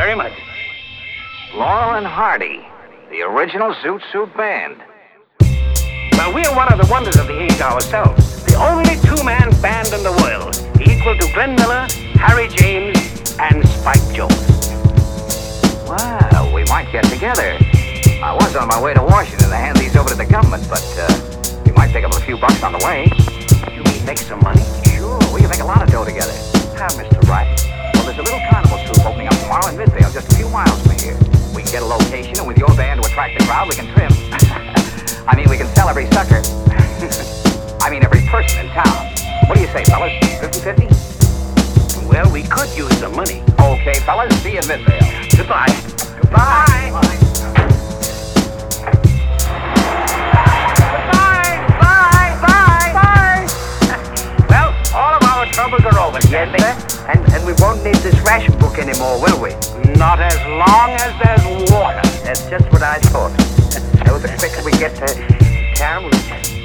very much. Laurel and Hardy, the original Zoot Suit Band. Well, we're one of the wonders of the age ourselves. The only two-man band in the world, equal to Glenn Miller, Harry James, and Spike Jones. Well, we might get together. I was on my way to Washington to hand these over to the government, but we might pick up a few bucks on the way. You mean make some money? Sure, we can make a lot of dough together. How, Mr. Wright? Well, there's a little carnival troupe opening up tomorrow in Midvale, just a few miles from here. We can get a location, and with your band to attract the crowd, we can trim. I mean, we can sell every sucker. I mean, every person in town. What do you say, fellas? 50-50? Well, we could use some money. Okay, fellas, see you in Midvale. Goodbye. Goodbye. Bye. Well, all of our troubles are over. Yes, sir. And we won't need this ration book anymore, will we? Not as long as there's water. That's just what I thought. So the quicker we get to town,